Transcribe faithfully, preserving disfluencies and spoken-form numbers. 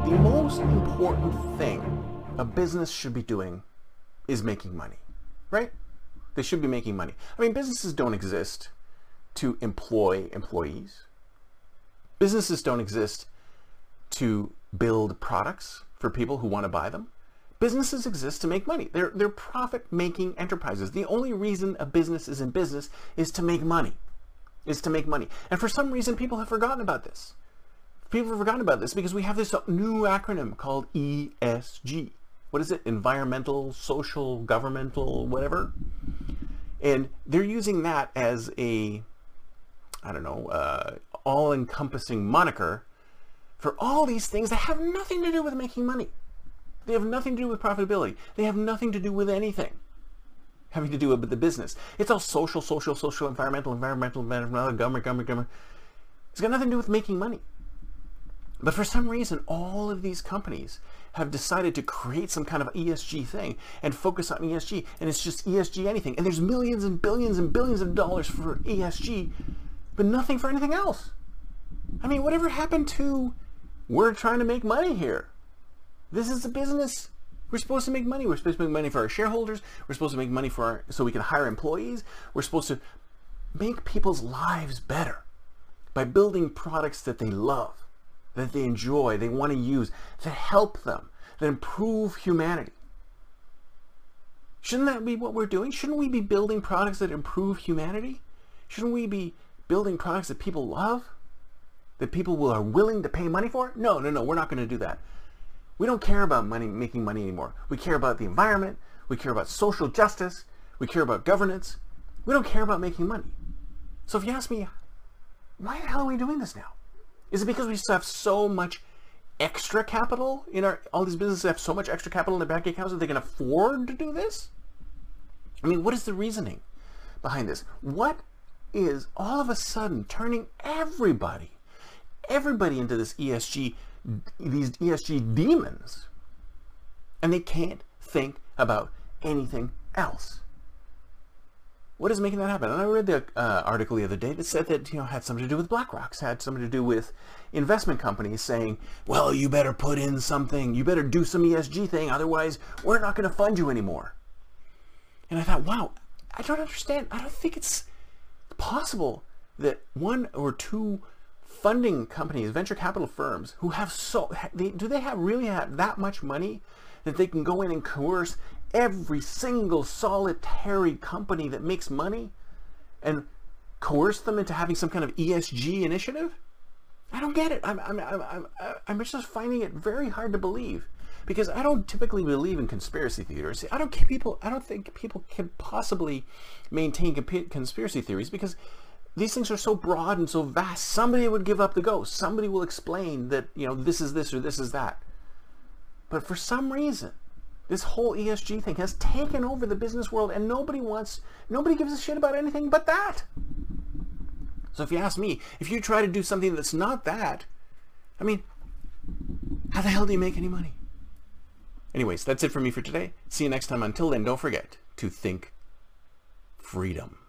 the most important thing a business should be doing is making money, right? They should be making money. I mean, businesses don't exist to employ employees. Businesses don't exist to build products for people who want to buy them. Businesses exist to make money. They're, they're profit-making enterprises. The only reason a business is in business is to make money, is to make money. And for some reason, people have forgotten about this. People have forgotten about this because we have this new acronym called E S G. What is it? Environmental, social, governmental, whatever. And they're using that as a, I don't know, uh, all-encompassing moniker for all these things that have nothing to do with making money. They have nothing to do with profitability. They have nothing to do with anything having to do with the business. It's all social, social, social, environmental, environmental, environmental, government, government, government. It's got nothing to do with making money. But for some reason, all of these companies have decided to create some kind of E S G thing and focus on E S G, and it's just E S G anything. And there's millions and billions and billions of dollars for E S G, but nothing for anything else. I mean, whatever happened to, we're trying to make money here? This is a business. We're supposed to make money. We're supposed to make money for our shareholders. We're supposed to make money for our, so we can hire employees. We're supposed to make people's lives better by building products that they love, that they enjoy, they want to use, that help them, that improve humanity. Shouldn't that be what we're doing? Shouldn't we be building products that improve humanity? Shouldn't we be building products that people love, that people will, are willing to pay money for? No, no, no, we're not going to do that. We don't care about money, making money anymore. We care about the environment. We care about social justice. We care about governance. We don't care about making money. So if you ask me, why the hell are we doing this now? Is it because we still have so much extra capital in our, all these businesses have so much extra capital in their bank accounts that they can afford to do this? I mean, what is the reasoning behind this? What is all of a sudden turning everybody, everybody into this E S G, these E S G demons, and they can't think about anything else? What is making that happen? And I read the uh, article the other day that said that, you know, had something to do with BlackRock's, had something to do with investment companies saying, well, you better put in something, you better do some E S G thing, otherwise we're not going to fund you anymore. And I thought, wow, I don't understand. I don't think it's possible that one or two funding companies, venture capital firms, who have so, they, do they have really have that much money that they can go in and coerce every single solitary company that makes money and coerce them into having some kind of E S G initiative? I don't get it. I'm, I'm, I'm, I'm, I'm just finding it very hard to believe, because I don't typically believe in conspiracy theories. I don't people. I don't think people can possibly maintain conspiracy theories, because these things are so broad and so vast. Somebody would give up the ghost. Somebody will explain that, you know, this is this or this is that. But for some reason, this whole E S G thing has taken over the business world, and nobody wants, nobody gives a shit about anything but that. So if you ask me, if you try to do something that's not that, I mean, how the hell do you make any money? Anyways, that's it for me for today. See you next time. Until then, don't forget to think freedom.